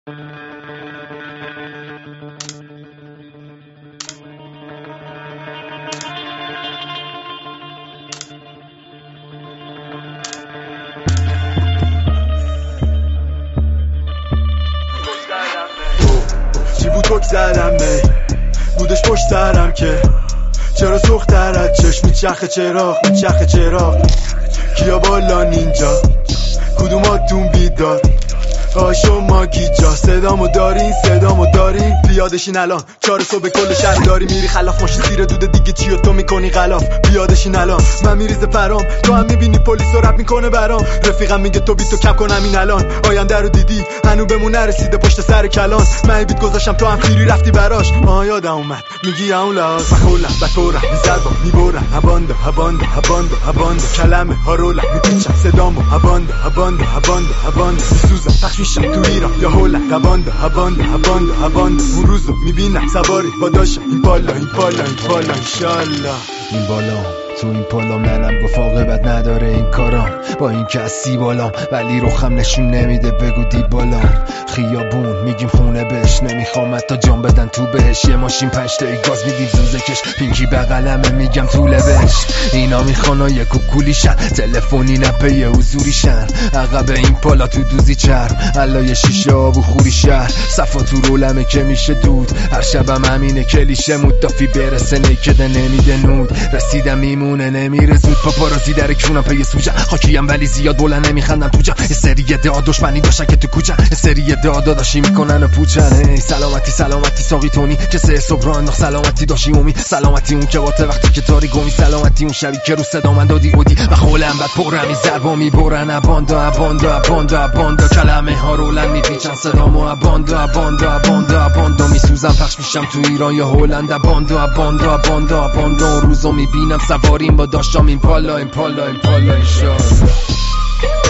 چی بود بگذرم بودش پشت سرم که چرا سوخت درد چشم میچرخه چراغ کیا بالا نینجا کدوماتون بیدار شما گیجا صدامو دارین پیادشین الان 4 صبح کل شهر داری میری خلاف ماشین زیر دود دیگه چی و تو میکنی غلاف پیادشین الان من میریزه پرام تو هم میبینی پلیس رو رپ میکنه برام رفیقم میگه تو بیتو کم کنم این الان آینده رو دیدی هنو بمون نرسیده پشت سر کلان من بیت گذاشتم تو هم فیری رفتی براش یادم اومد میگی اون لحاظ مخولم بکورم میزربا میبورم هبانده کلمه ها رولم میپیچم صدامو هبانده میسوزم پخش میشم تو ایران یا هولم هبانده اون روزو میبینم سواری پاداشم این بالا انشالله این بالا تو این پالا منم گفت عاقبت نداره این کارام با این که از سیبالام ولی روخم نشون نمیده بگو دی بالام خیابون میگیم خونه بهش نمیخوام حتی جام بدن تو بهش یه ماشین 5 تایی گاز میدیم زوزه کش پینکی بغلمه میگم طوله بهش اینا میخوان یه کوکولی شن تلفنی نپه یه حضوری شن عقب این پالا تو دوزی چرم علای شیشه آب و خوری شهر صفا تو رولمه که میشه دود هر شبم همینه کلیشه مدافی برسه نیکده نمیده نود رسیدم میمونه نمیره زود پاپارازی در کونم پی سوجم خاکیم ولی زیاد بلند نمیخندم تو جا یه سری دعا دشمنی داشتن که تو کوچم یه سری دعا داداشی میکنن و پوچن سلامتی ساقی تونی که سه صبح راه انداخت سلامتی داشی اومی سلامتی اون که باته وقتی که تاری گمی سلامتی اون شبی که رو صدا من دادی اودی و خولم بعد پرم این ضربا میبرن اباندا کلمه ها رولن میپیچن صدامو اباندا میسوزم پخش میشم تو ایران یا هلند اباندا روزو میبینم سواریم با داشتم این پالا انشالله